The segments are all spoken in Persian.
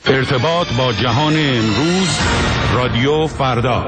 ارتباط با جهان امروز، رادیو فردا.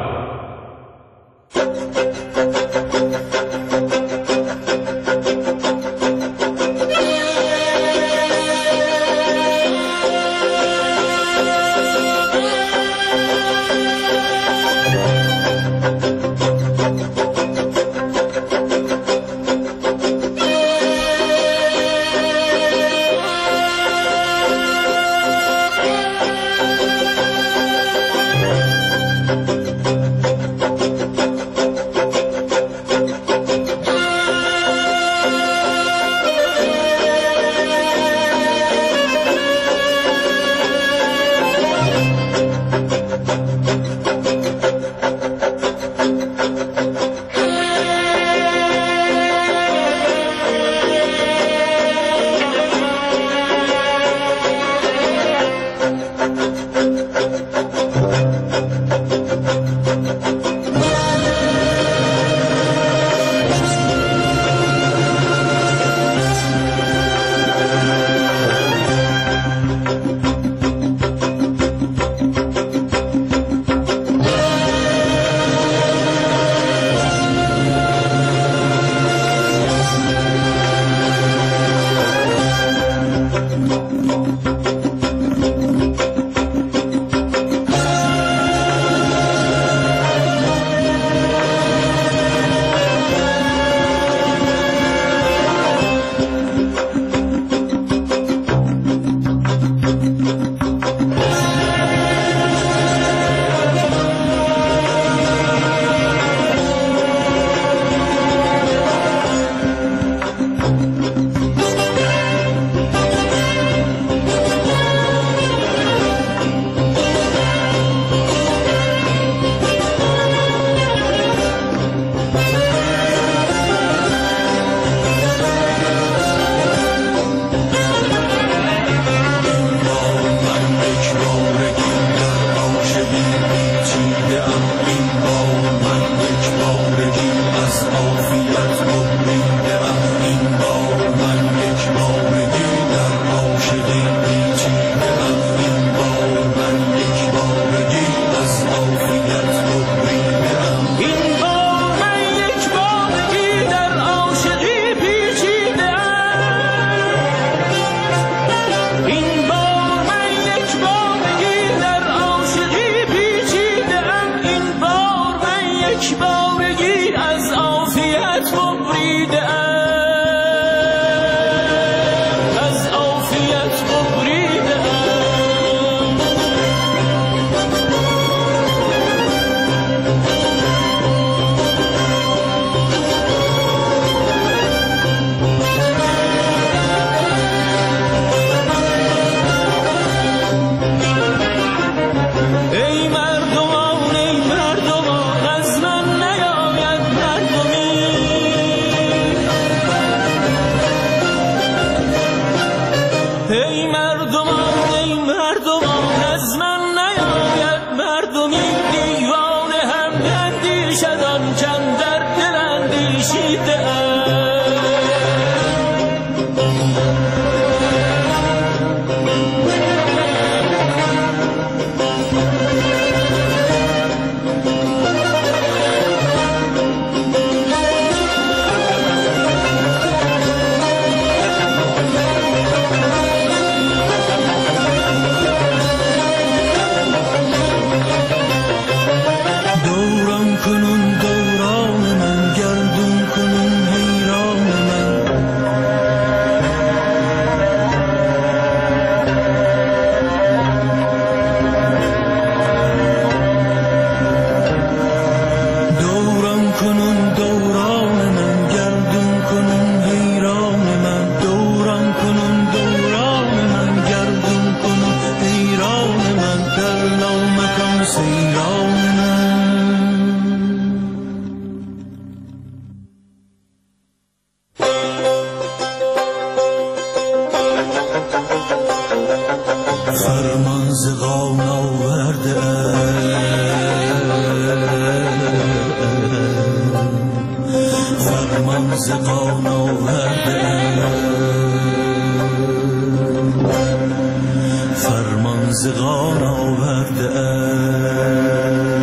فرمان ز غار آورده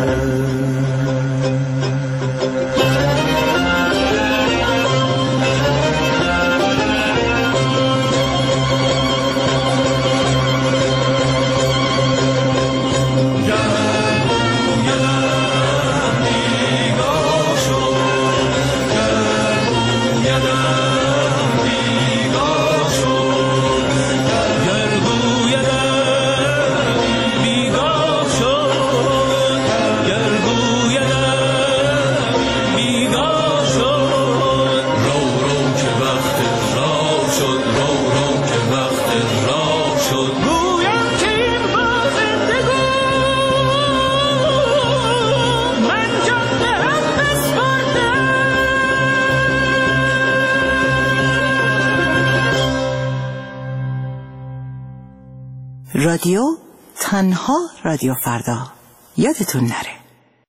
رادیو تنها رادیو فردا، یادتون نره.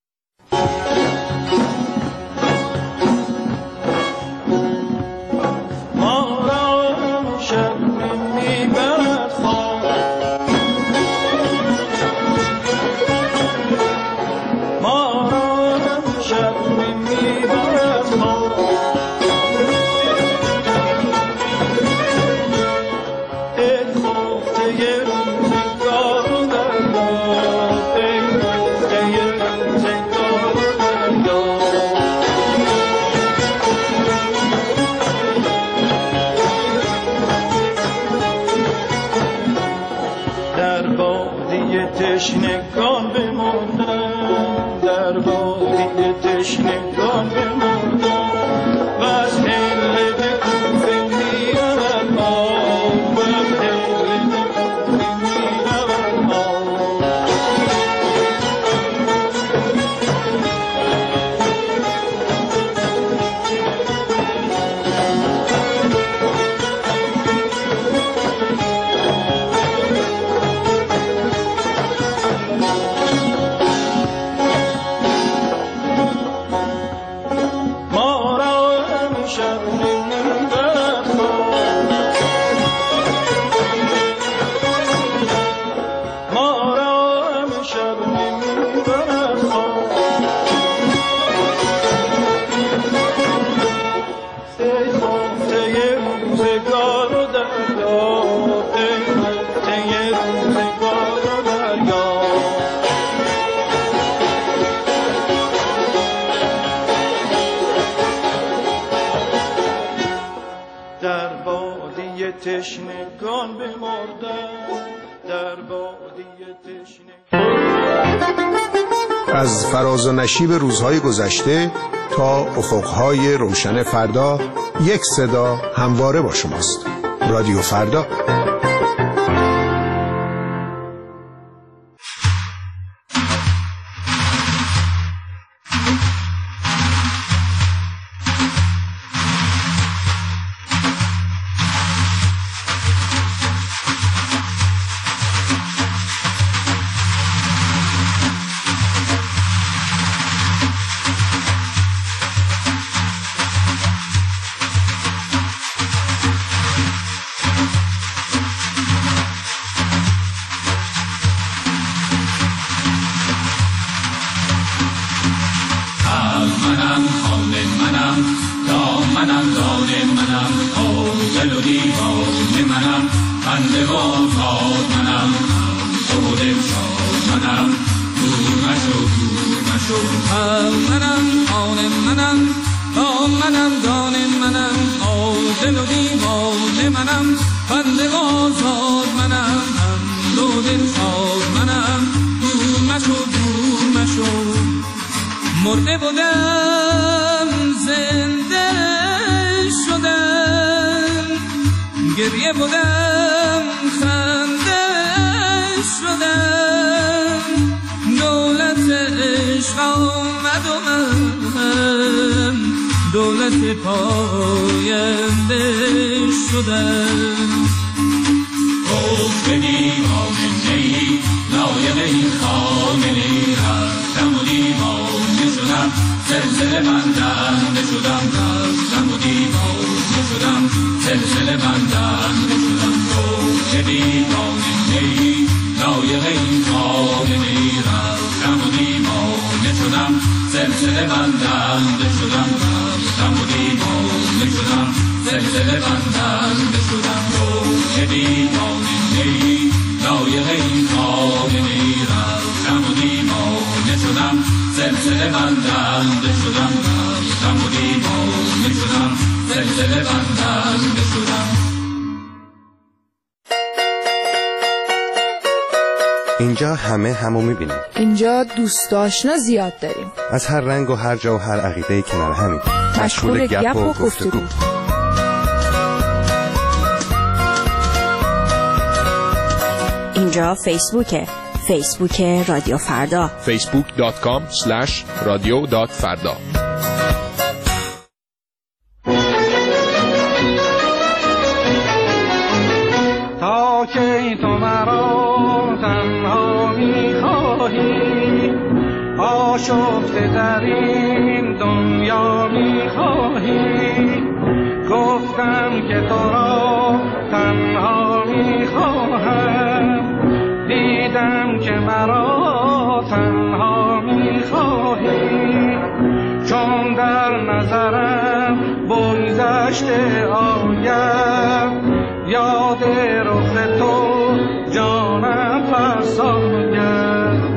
تشنگان بماندن در وادی تشنگان بماندن و از حل به کوفه میرود آب و از حل به کوفه میرود آب تشنگان بمردن در وادی تشنگان. از فراز و نشیب روزهای گذشته تا افقهای روشن فردا، یک صدا همواره با شماست. رادیو فردا. مرده بودم زنده شدم، گریه بودم خنده شدم، دولت عشق آمد و من دولت پاینده شدم. به دیوانه نی لایق این خامنی رفتم و دیوانه شدم، زلزله بندنده شدم، رفتم و دیوانه شدم، زلزله بندنده شدم. به دیوانه نی لایق این خانه رفتم و دیوانه شدم سلسله بندنده شدم رفتم و دیوانه شدم سلسله بندنده شدم روح دیوانه ای لایق این خانه رفتم و دیوانه شدم سلسله بندنده شدم رفتم و دیوانه شدم سلسله بندنده شدم. اینجا همو میبینیم. اینجا دوست آشنا زیاد داریم. از هر رنگ و هر جا و هر عقیده کنار همین. مشغول گپ و گفتگو. اینجا فیسبوک رادیو فردا. facebook.com/radio.farda. تا که تو مرا تنها می‌خواهی آشفته در این دنیا می‌خواهی گفتم که تو را تنها می‌خواهم دیدم که مرا تنها می‌خواهی چون در نظرم بگذشته آید یاد رخ تو جانم فرساید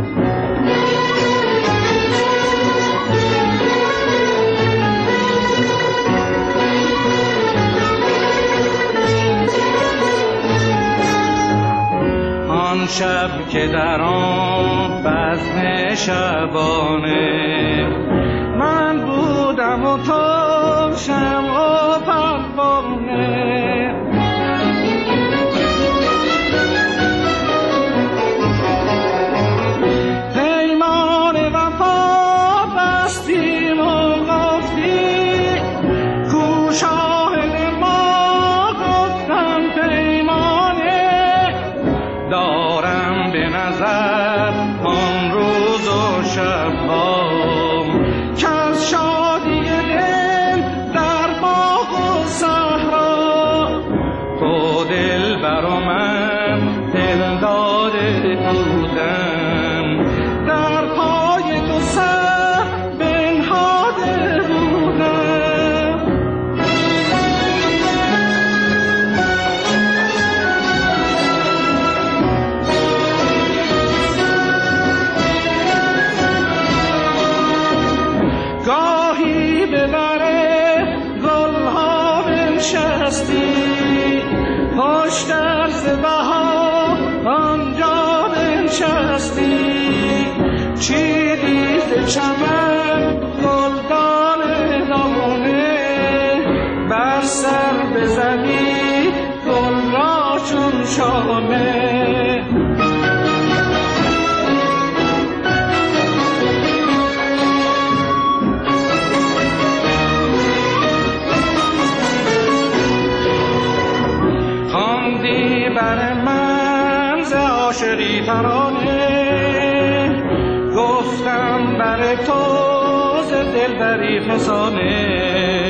آن شب که در آن بزم شبانه من بودم و تو شمع و پروانه چمن گلدان دامونه بر سر بزنی گل را چون شامه خواندی بر من ز عاشقی ترانه گفتم بر تو ز دلبری فسانه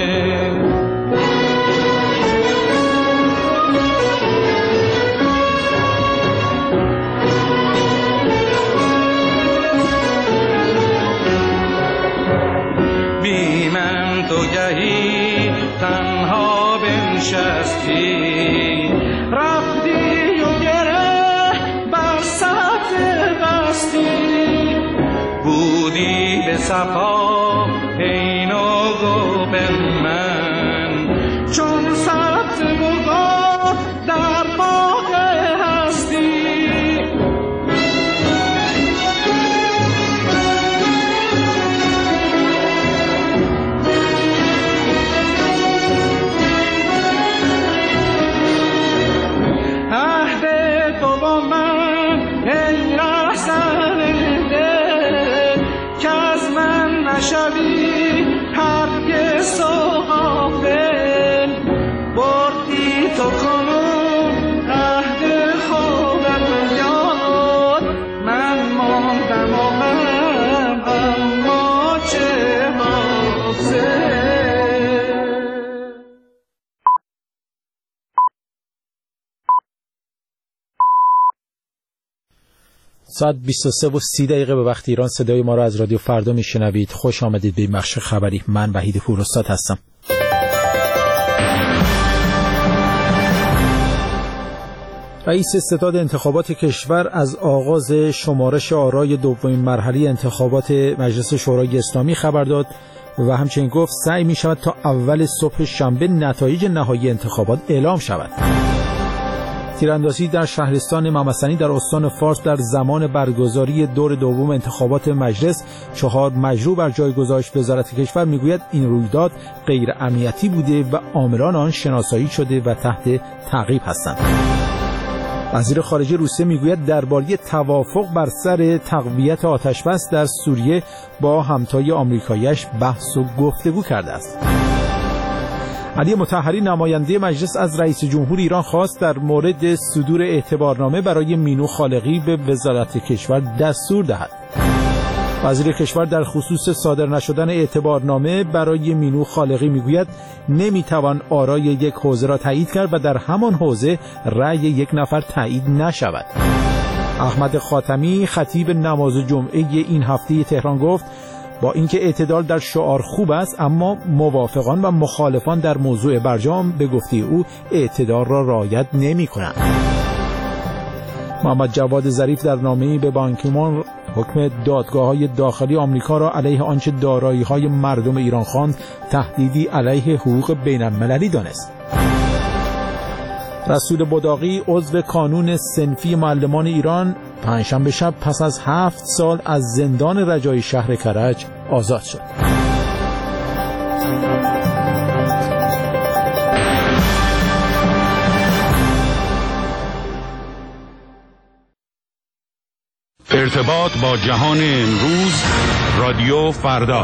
بی من تو گهی تنها بنشستی رفتی و گره بر سبز بستی بودی به صفا عین و گوب من چون سبز بگاه در باغ هستی عهد تو با من ای رهزن شب ساعت 23:30 به وقت ایران صدای ما را از رادیو فردا میشنوید. خوش آمدید به بخش خبری. من وحید پوراستاد هستم. رئیس ستاد انتخابات کشور از آغاز شمارش آرای دومین مرحله انتخابات مجلس شورای اسلامی خبر داد و همچنین گفت سعی می شود تا اول صبح شنبه نتایج نهایی انتخابات اعلام شود. تیراندازی در شهرستان ممسنی در استان فارس در زمان برگزاری دور دوم انتخابات مجلس 4 مجروح بر جای گذاشت. وزارت کشور میگوید این رویداد غیر امنیتی بوده و عاملان آن شناسایی شده و تحت تعقیب هستند. وزیر خارجه روسیه میگوید درباره توافق بر سر تقویت آتشبس در سوریه با همتای آمریکایی‌اش بحث و گفتگو کرده است. علی مطهری نماینده مجلس از رئیس جمهور ایران خواست در مورد صدور اعتبارنامه برای مینو خالقی به وزارت کشور دستور دهد. وزیر کشور در خصوص صادر نشدن اعتبارنامه برای مینو خالقی میگوید نمیتوان آرای یک حوزه را تایید کرد و در همان حوزه رأی یک نفر تایید نشود. احمد خاتمی خطیب نماز جمعه این هفته تهران گفت با اینکه اعتدال در شعار خوب است اما موافقان و مخالفان در موضوع برجام به گفته او اعتدال را رعایت نمی‌کنند. محمد جواد ظریف در نامه‌ای به بان کی مون حکم دادگاه‌های داخلی آمریکا را علیه آنچه دارایی‌های مردم ایران خواند تهدیدی علیه حقوق بین‌المللی دانست. رسول بداقی عضو کانون صنفی معلمان ایران پنجشنبه شب پس از 7 سال از زندان رجایی شهر کرج آزاد شد. ارتباط با جهان امروز، رادیو فردا.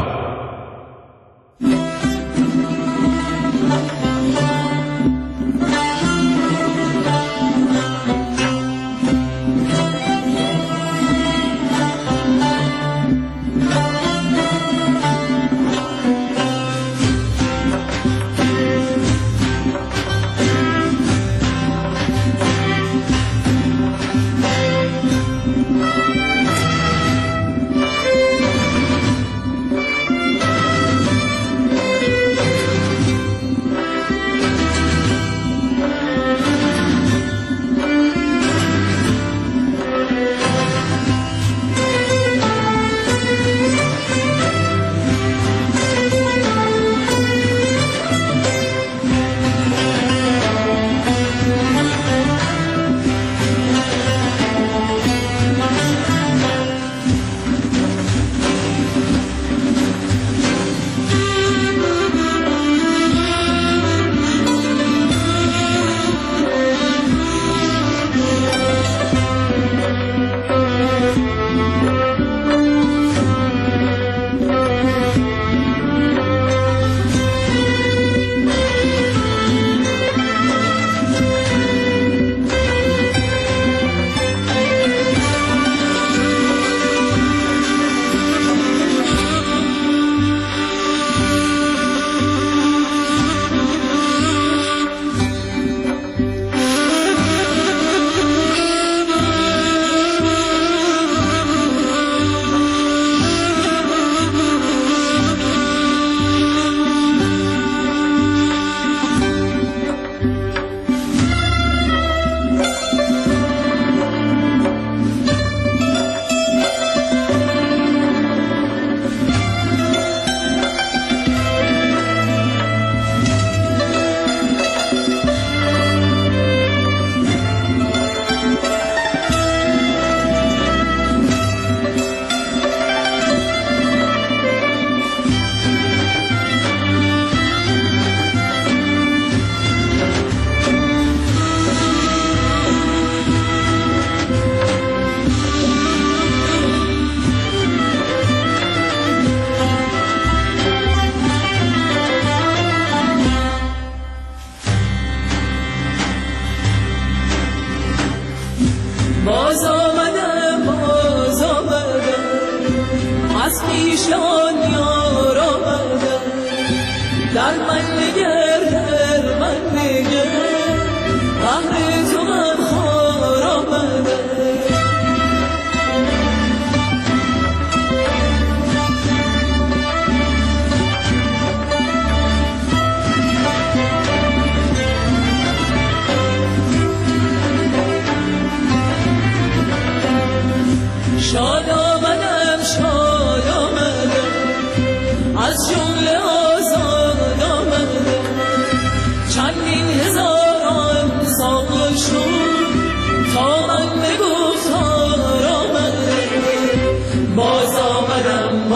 شاد آمدم شاد آمدم از جمله آزاد آمدم چندین هزاران سال شد تا من به گفتار آمدم باز آمدم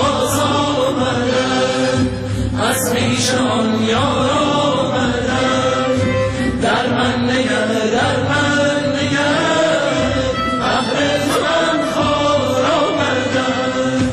از پیشان یار آمدم در من نگر در من نگر بهر تو من خار آمدم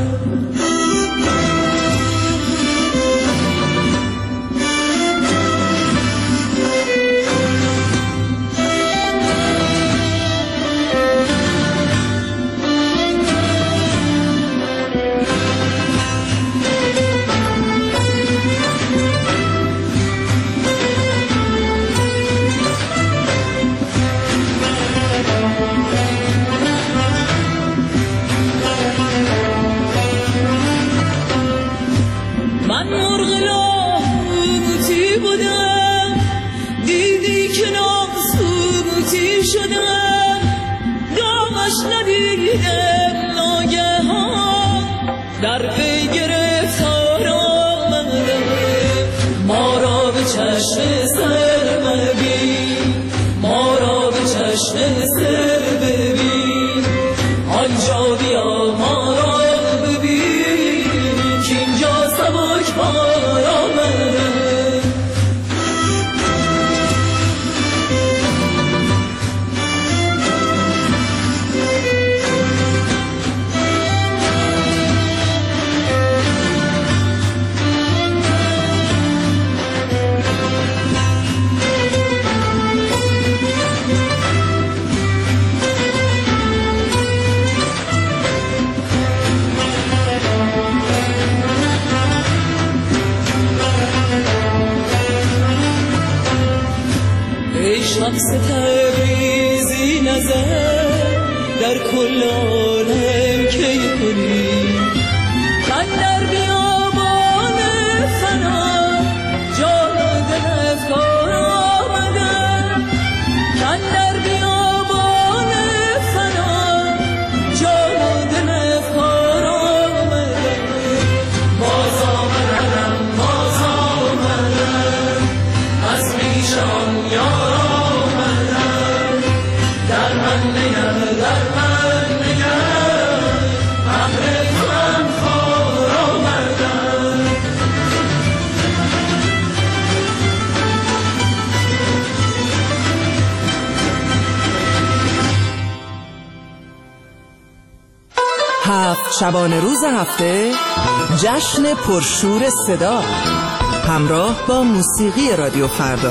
ندیدم ناگهان در پی گرفتار آمده ما را به چشم سر ببین ما را به چشم سر ببین آنجا بیا ما را ببین که اینجا سبک بار آمده شخص تبریزی نظر در کل عالم کی کنی من در بیابان فنا جان دل افکار آمدم من در بیابان فنا جان دل افکار آمدم باز آمدم از پیشان یار در من نگر بهر تو من خار آمدم هفت شبانه روز هفته جشن پرشور صدا همراه با موسیقی رادیو فردا.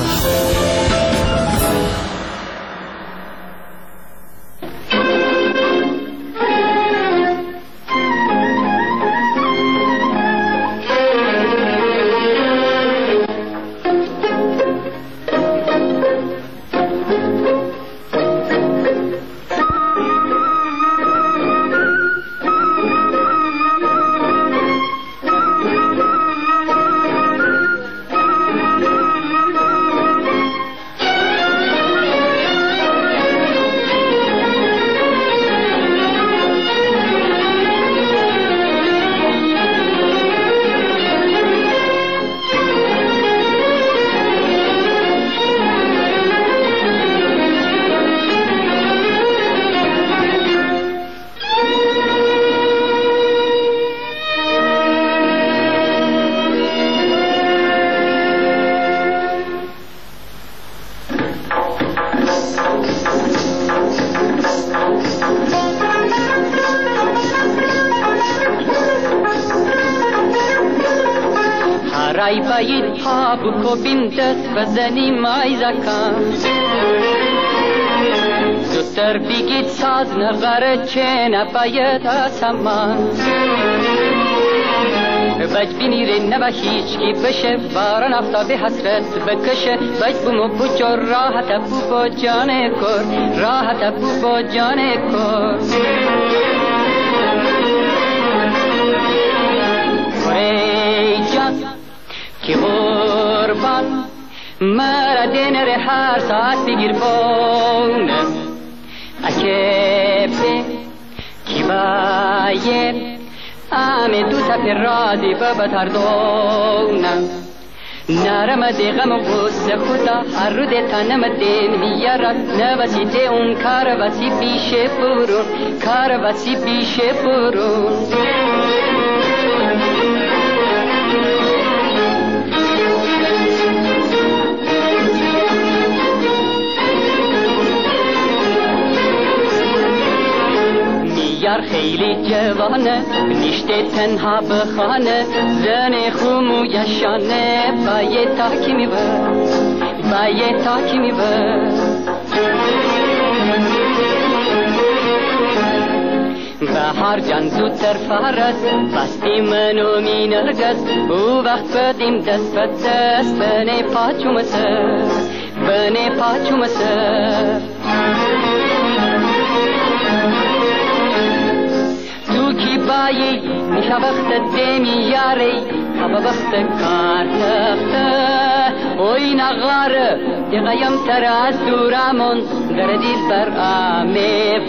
رای باید پا بکوبیم دست بزنیم ایزکم زودتر بگید ساز نغره چه نباید آسمان بج بینیره نبا هیچ کی بشه باران آفتاب حسرت بکشه بج بومو بجا راحت بو با جان کر راحت بو با جان کر ای جان کی قربان مرا دینر هر ساعت بگیر بونه اکه کی با baie ame tu tapiradi babatardona نرمده غم و غصه خدا هر رو ده تنم دل میارد نوسیده اون کار وسی بیشه برون کار وسی بیشه برون میار خیلی جوانه نیشته تنها بخانه زن خومو یشانه بایه تاکی میبه بایه تاکی میبه بهار جان زودتر فرست بستی منو می نرگز او وقت بدیم دست به دست بنه پاچوم سر بنه پاچوم سر کی بایی میشه وقت دمی یاری هوا وقت کار تخته اوی نغاره دیگه تر از دورمون در دیل بر آمه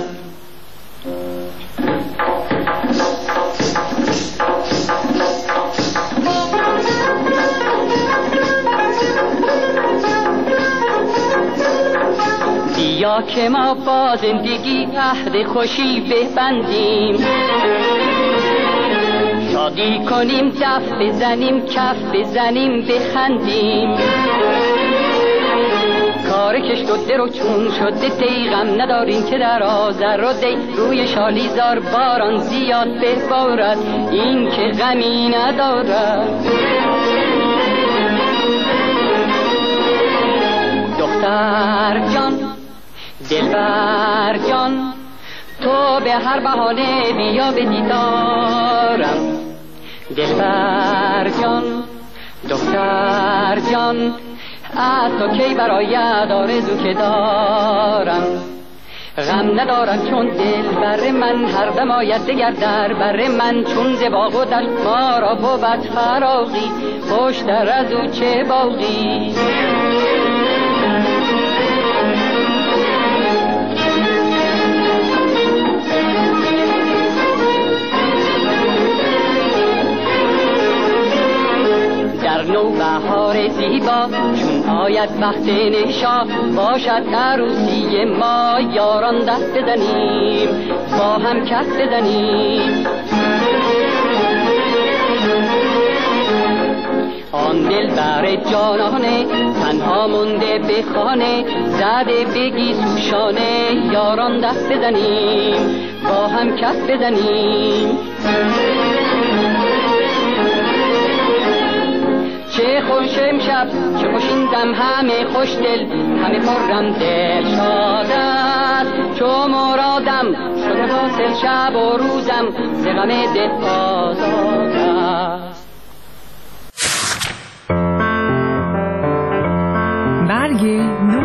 یا که ما با زندگی عهد خوشی ببندیم شادی کنیم دف بزنیم کف بزنیم بخندیم کار کشت و در و چون شده دی غم نداریم که در آذر و دی روی شالیزار باران زیاد ببارد این که غمی ندارد دختر جان دلبر جان تو به هر بهانه بیا به دیدارم دلبر جان دختر جان از تو کی برآید آرزو که دارم غم ندارم چون دل بر من هر دم آید دگر در بر من چون ز باغ و دشت ما را بود فراغی خوشتر از او چه باغی نوبهار زیبا چون آید وقت نشا باشد عروسی ما یاران دست بزنیم با هم کف بزنیم آن دل بر جانانه تنها مونده به خانه زده بگی سوشانه یاران دست بزنیم با هم کف بزنیم چه خوش امشب چه خوش این دم همه خوش دل همه خرم دل شاد است چو مرادم شده حاصل شب و روزم ز غم دل آزاد است برگ نو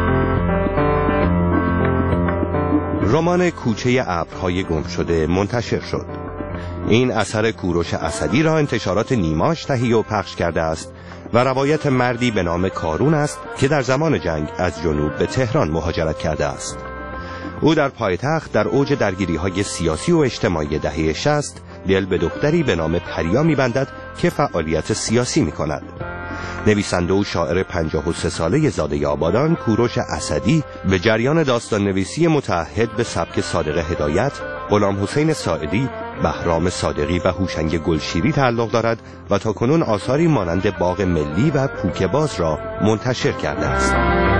رمان کوچه ابرهای گم شده منتشر شد. این اثر کوروش اسدی را انتشارات نیماش تهیه و پخش کرده است و روایت مردی به نام کارون است که در زمان جنگ از جنوب به تهران مهاجرت کرده است. او در پایتخت در اوج درگیری‌های سیاسی و اجتماعی دهه 60 دل به دختری به نام پریا می‌بندد که فعالیت سیاسی می‌کند. نویسنده و شاعر 53 ساله زاده آبادان کوروش اسدی به جریان داستان نویسی متعهد به سبک صادق هدایت، غلام حسین ساعدی، بهرام صادقی و هوشنگ گلشیری تعلق دارد و تاکنون آثاری مانند باغ ملی و پوک باز را منتشر کرده است.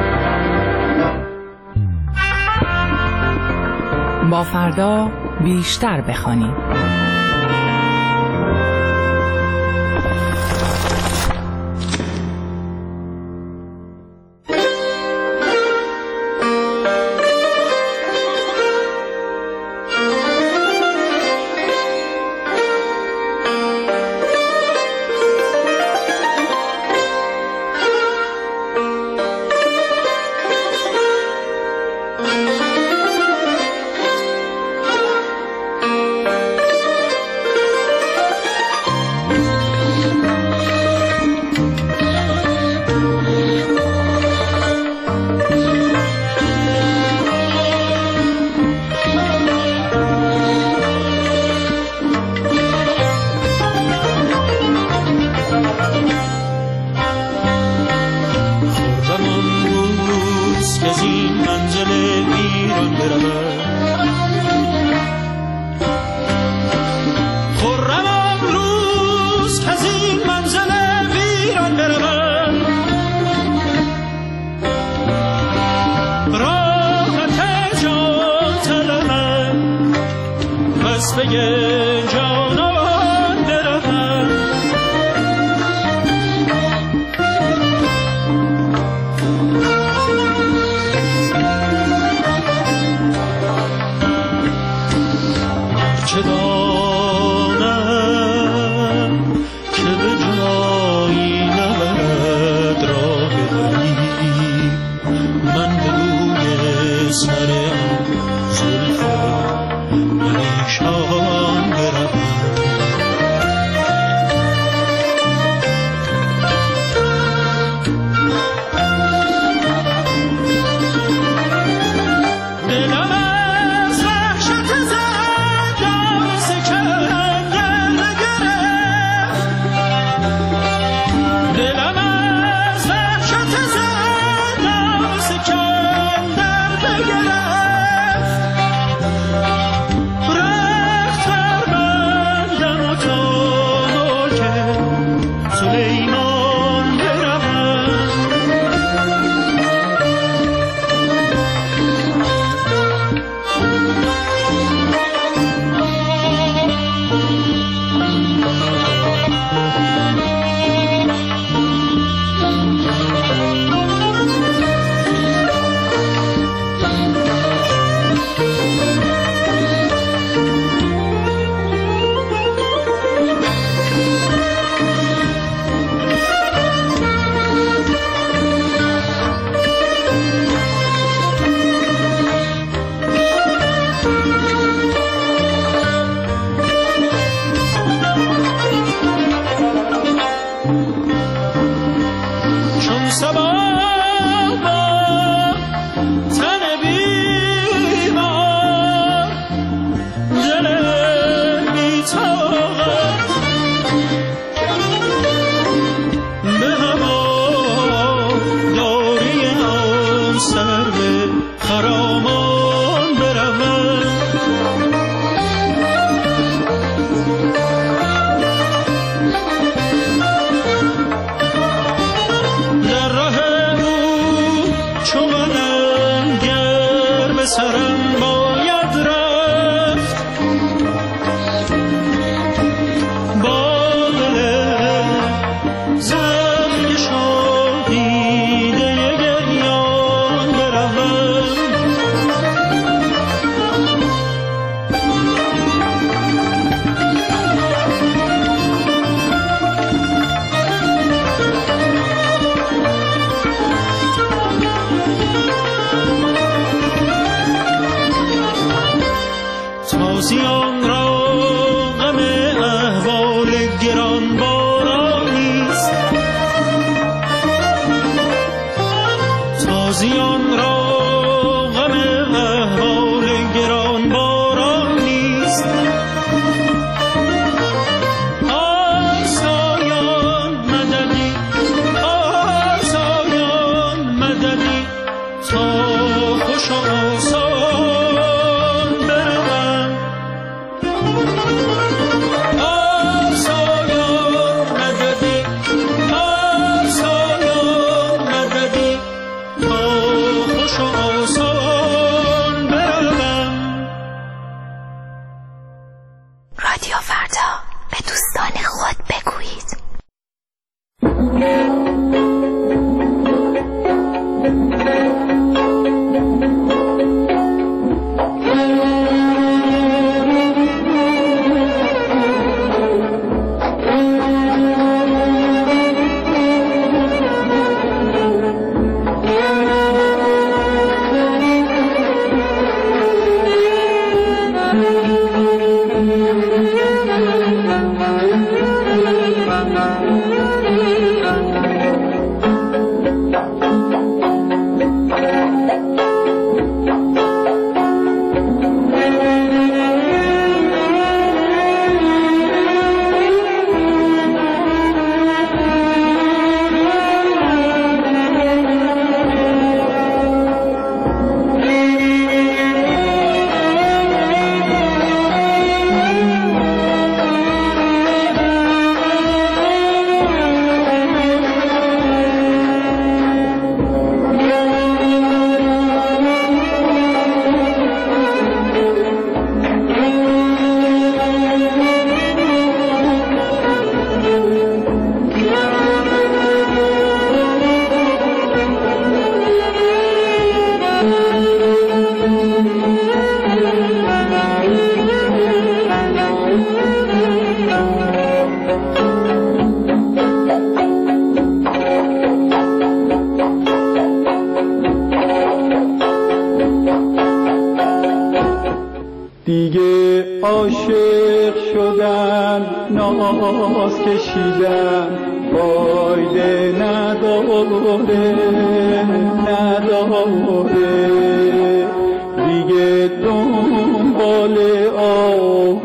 با فردا بیشتر بخوانیم. دیگه عاشق شدن ناز کشیدن فایده نداره دیگه دنبال آهو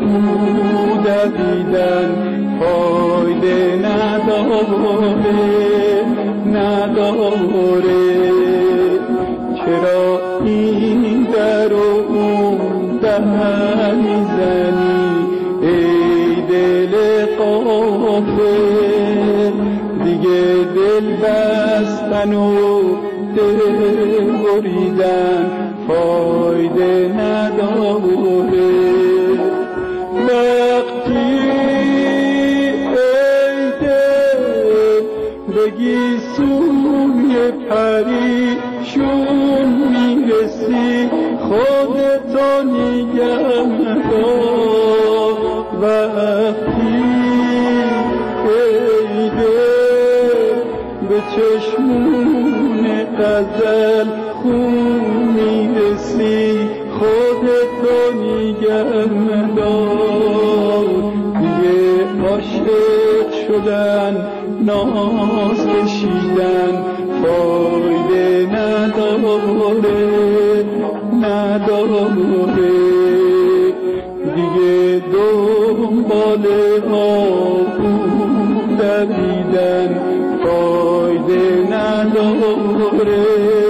دویدن فایده نداره چرا این در و اون در میزنی ای دل غافل دیگه دل بستن و دل بریدن فایده نداره وقتی ای دل بگی سوی پریشون میرسی خودتو نگه دار وقتی ای دل به چشمون غزل خون میرسی خودتو نگه دار دیگه عاشق شدن ناز کشیدن فایده نداره دیگه دنبال آهو دویدن فایده نداره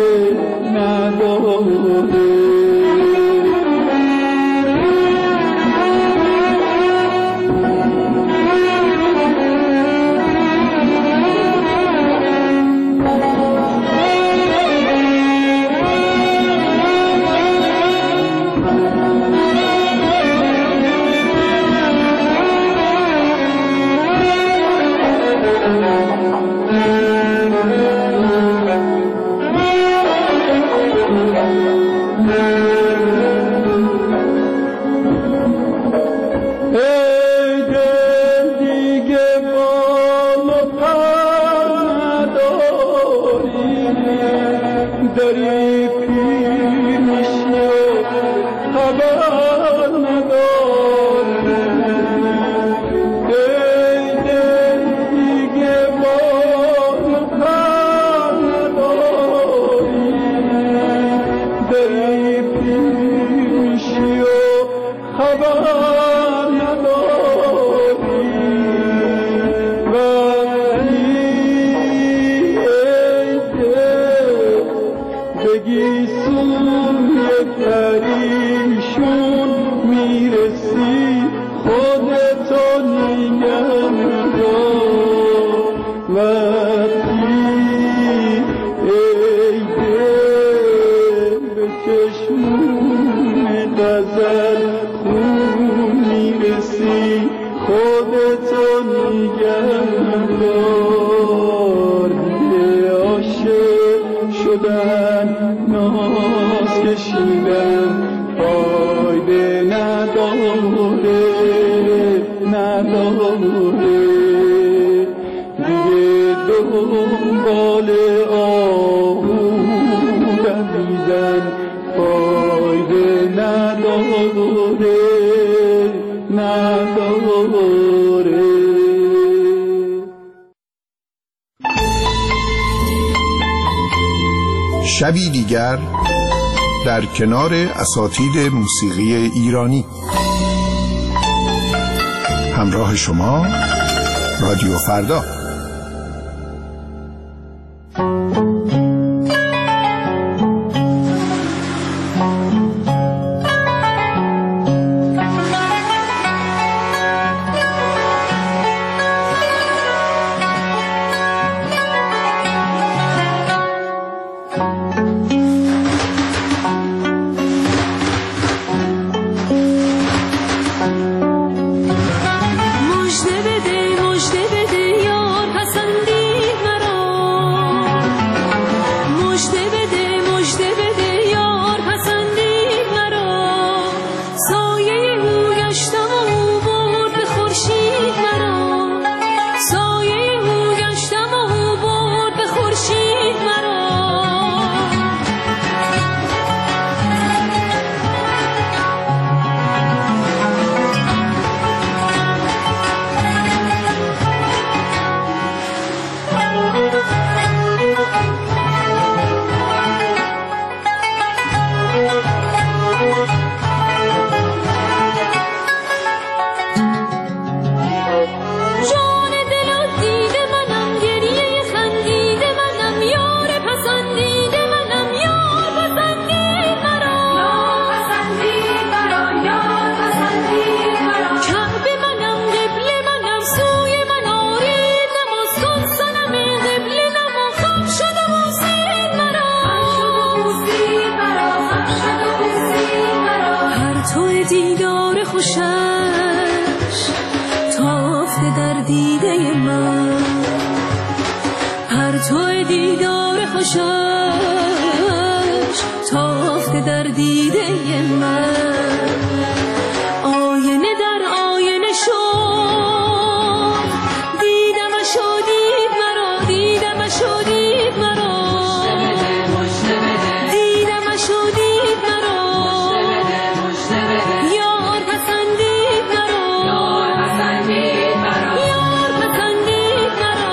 شبی دیگر در کنار اساتید موسیقی ایرانی همراه شما رادیو فردا. مژده بده یا خوشش تافته در دیده من، پرتو دیدار خوشش تافته در دیده من. آینه در آینه شد، دیدمش و دید مرا، دیدمش و دید مرا، دیدمش و دید مرا، یار پسندید مرا، یار پسندید مرا، یار پسندید مرا.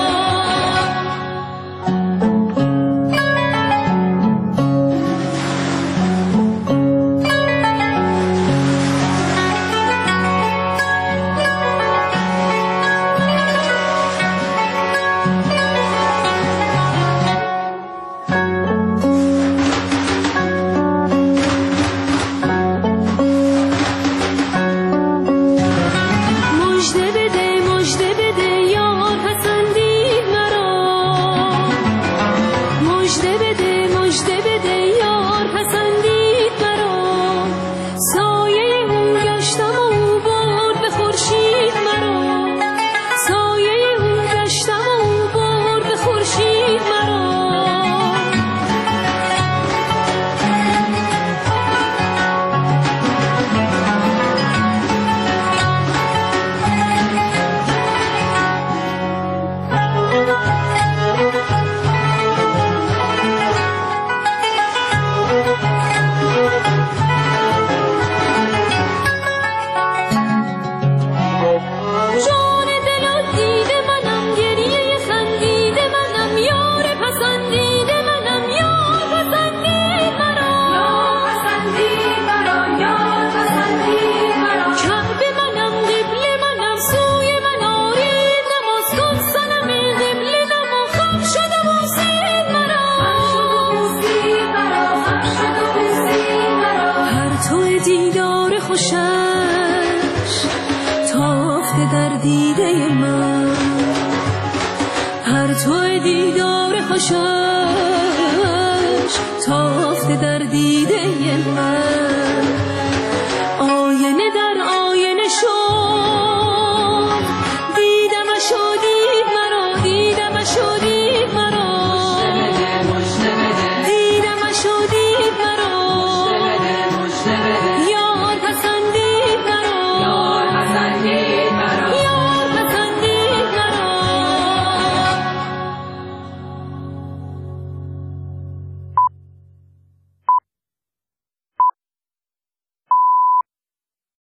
خوشش تافته در دیده من، پرتو دیدار خوشش تافته در دیده من.